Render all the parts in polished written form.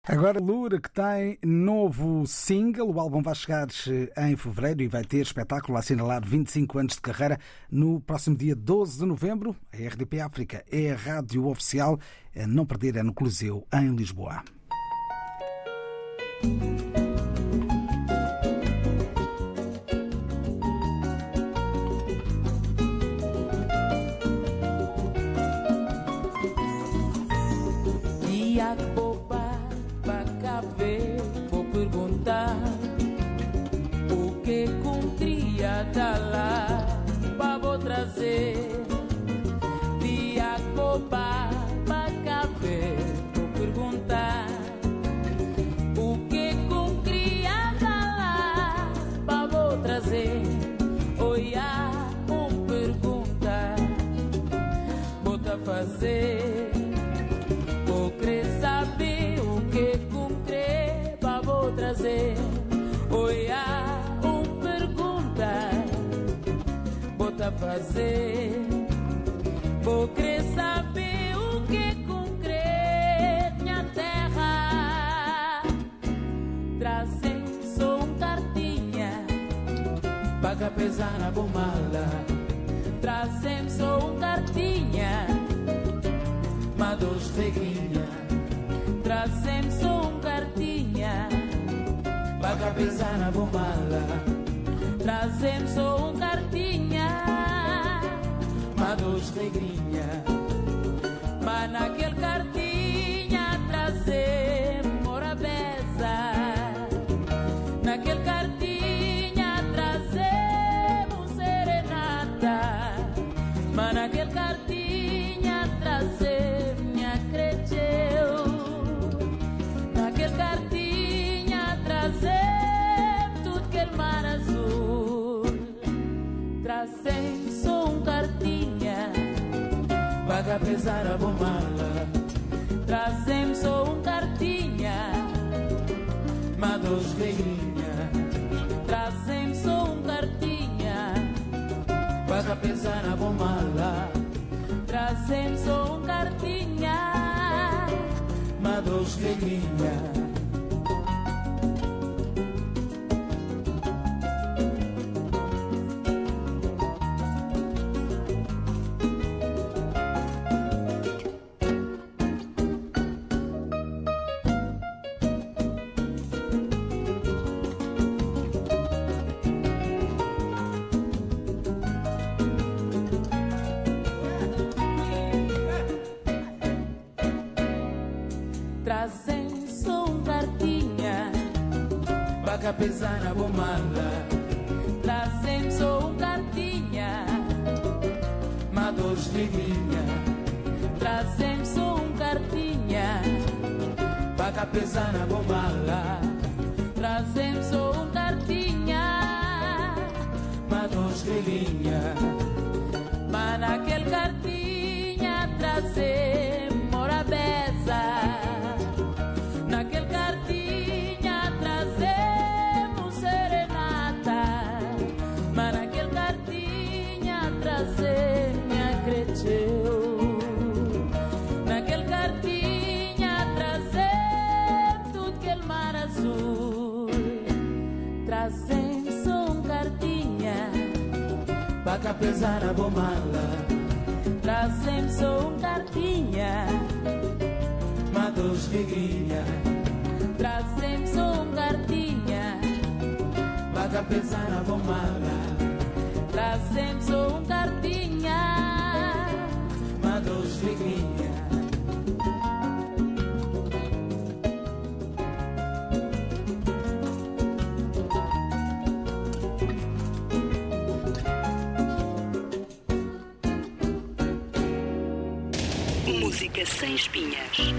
Agora Lura, que tem novo single, o álbum vai chegar em fevereiro e vai ter espetáculo a assinalar 25 anos de carreira no próximo dia 12 de novembro. A RDP África é a rádio oficial, a não perder é no Coliseu, em Lisboa. O que cumpria tá lá para vou trazer dia boba para caber vou perguntar o que cumpria tá lá para vou trazer olha pergunta bota fazer vou querer saber o que cumprir para vou trazer olha pergunta bota fazer vou querer saber o que concreto minha terra trazem só cartinha paga pesar na bomala trazem só cartinha mas dos regrinha trazem só cartinha paga pesar na bomala trazem só cartinha mas dos regrinha mas naquele cartinha trazem morabeza naquele cartinha trazemos serenata mas naquele cartinha trazem minha creteu naquele cartinha trazem tudo que é mar azul trazem só cartinha paga pesar a bomala trazem só cartinha mas dos regrinha trazem só cartinha paga pesar a bomala trazem só cartinha mas dos regrinha trazem só cartinha paga pesar na bomala trazem só cartinha mas dos regrinha trazem só cartinha paga pesar na bomala trazem só cartinha mas dos regrinha mas naquele cartinha trazem morabeza naquele cartinha trazemos serenata mas naquele cartinha trazemos minha creteu naquele cartinha trazemos tudo que é mar azul trazem só cartinha paga pesar a bomala trazem só cartinha mas dos regrinha trazem só cartinha paga pesar a bomala trazem só cartinha mas dos regrinha Música sem espinhas.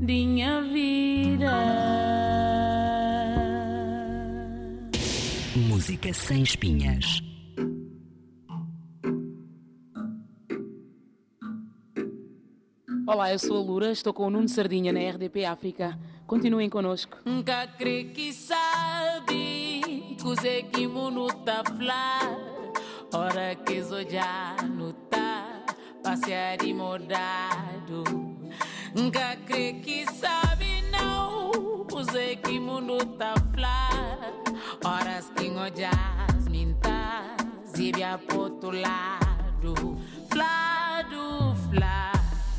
minha vida. Música sem espinhas. Olá, eu sou a Lura, estou com o Nuno Sardinha na RDP África. Continuem connosco. Nunca crê que sabe, coisa que mundo tá flá. Ora que já não tá, passear de modado. Nunca crê que sabe não, coisa que mundo tá flá. Horas que ngojas minta, zibia pro outro lado. Flá do flá.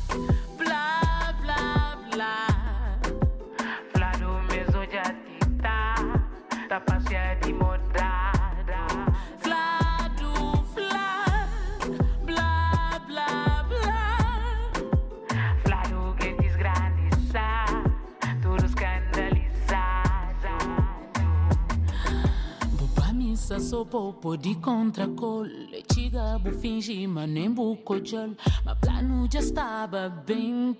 Tá passear de modada. Flá do flá, blá, blá, blá. Flá do que desgraniça, tudo escandalizado. Boba missa sou popo de contracole. Chiga bu fingi, mas nem bucojol. Mas plano já estava bem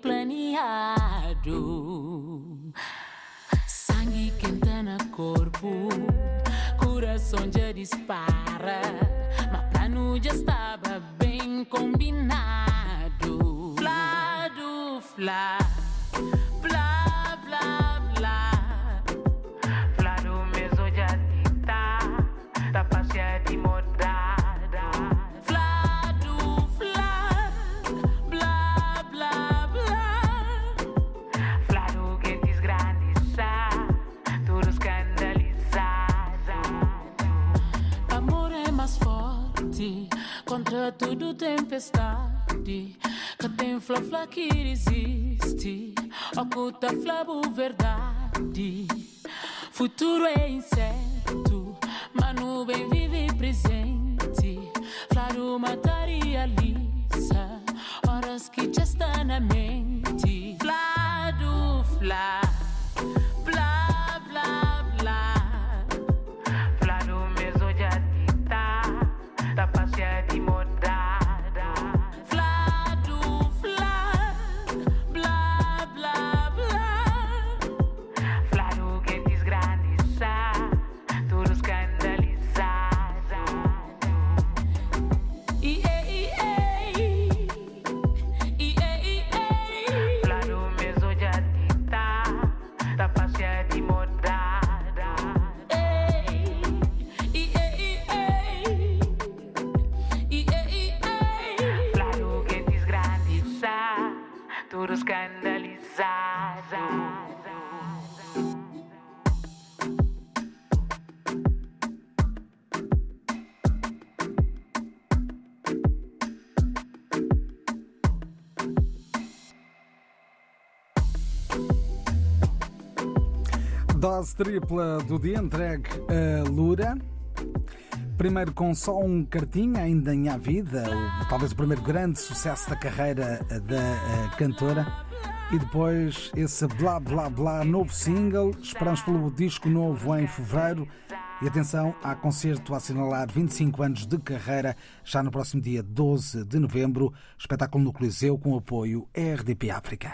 planeado. Sangue quente no corpo, coração já dispara, mas plano já estava bem combinado. Flá do flá, blá, blá, blá. Flá do meso já tá passear de modada. Flá do flá, blá, blá, blá. Flá do que desgraniça, tudo escandalizado. Amor é mais forte contra tudo tempestade. Que tem flá que resiste, oculta flabo verdade. Futuro é incerto, mas nuvem vive presente. Flaro materializa, horas que já está na mente. Flá do flá. Tá passear de modada. Flá do flá, blá, blá, blá. Flá do que desgraniça, tudo escandalizado. Flá do meso já tá passear de modada. Tudo escandalizado. Dose tripla do dia entregue a Lura. Primeiro com Só um Cartinha, ainda em A Vida, talvez o primeiro grande sucesso da carreira da cantora. E depois esse Blá Blá Blá, novo single. Esperamos pelo disco novo em fevereiro. E atenção, há concerto a assinalar 25 anos de carreira, já no próximo dia 12 de novembro. Espetáculo no Coliseu com apoio RDP África.